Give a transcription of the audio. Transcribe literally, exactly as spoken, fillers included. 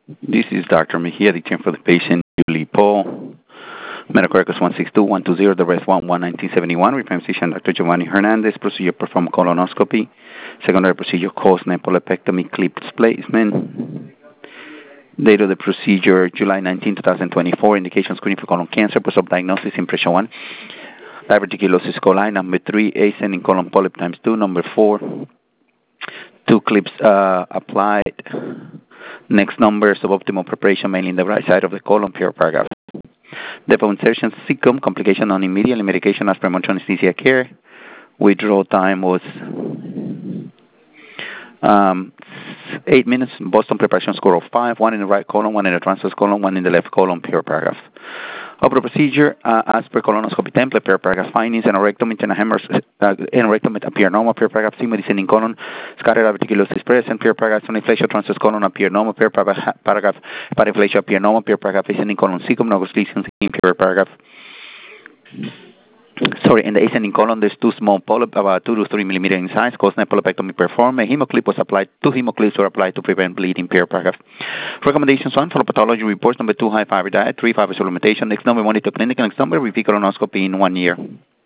This is Doctor Mejia, the team for the patient, Julie Paul. Medical records one six two one two zero, the rest one one nineteen seventy-one. Referring physician, Doctor Giovanni Hernandez. Procedure performed colonoscopy. Secondary procedure caused nepolepectomy clip placement. Date of the procedure, July nineteenth, twenty twenty-four. Indication screening for colon cancer. Post-op diagnosis, impression one. Diverticulosis coli. Number three, ascending colon polyp times two. Number four, two clips uh, applied. Next number, suboptimal preparation, mainly in the right side of the colon, pure paragraph. Depot insertion, cecum, complication on immediate medication as premonitory anesthesia care. Withdrawal time was um, eight minutes. Boston preparation score of five. One in the right colon, one in the transverse colon, one in the left colon, pure paragraph. Upper procedure, uh, as per colonoscopy template, pure paragraph findings, anorectum, internal hemorrhage, uh, anorectum appear normal, pure paragraph, sigma descending colon, scattered diverticulosis present, pure paragraph, soniflasia, transverse colon appear normal, pure paragraph, paragraph, paraflasia appear normal, pure paragraph, ascending colon, cecum, no lesions in pure paragraph. Sorry, in the ascending colon, there's two small polyps, about two to three millimeter in size, caused nepolepectomy performed. A hemoclip was applied, two hemoclips were applied to prevent bleeding, pure paragraph. Recommendations, one, follow pathology reports. Number two, high fiber diet. Three, fiber supplementation. Next number, monitor clinic. Next number, repeat colonoscopy in one year.